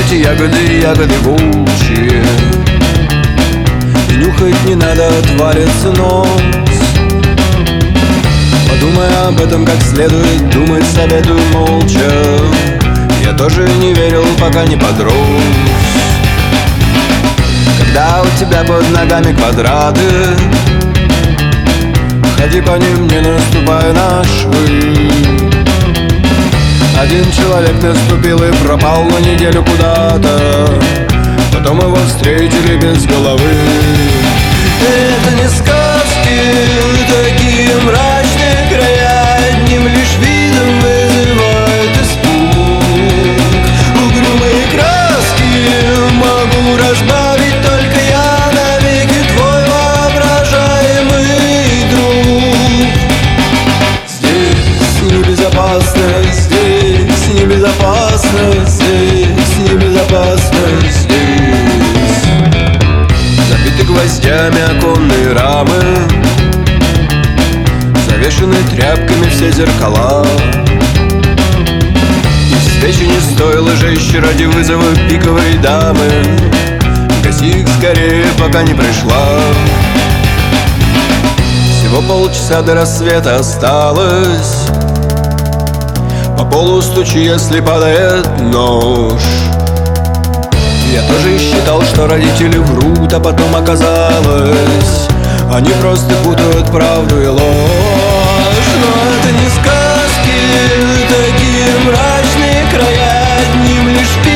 эти ягоды, ягоды волчьи. И нюхать не надо, отвалится нос. Подумай об этом как следует, думать советую молча. Я тоже не верил, пока не подрос. Когда у тебя под ногами квадраты, ходи по ним, не наступая на швы. Один человек наступил и пропал на неделю куда-то, потом его встретили без головы. Это не сказки, такие мрачные края, одним лишь видом вызывают испуг. Угрюмые краски могу разбавить только я, навеки твой воображаемый друг. Здесь небезопасно, здесь небезопасно, здесь небезопасно, здесь. Забиты гвоздями оконные рамы, завешены тряпками все зеркала. И свечи не стоило жечь ради вызова пиковой дамы. Гаси их скорее, пока не пришла. Всего полчаса до рассвета осталось. По полу стучи, если падает нож. Я тоже считал, что родители врут, а потом оказалось, они просто путают правду и ложь. Но это не сказки, такие мрачные края, одним лишь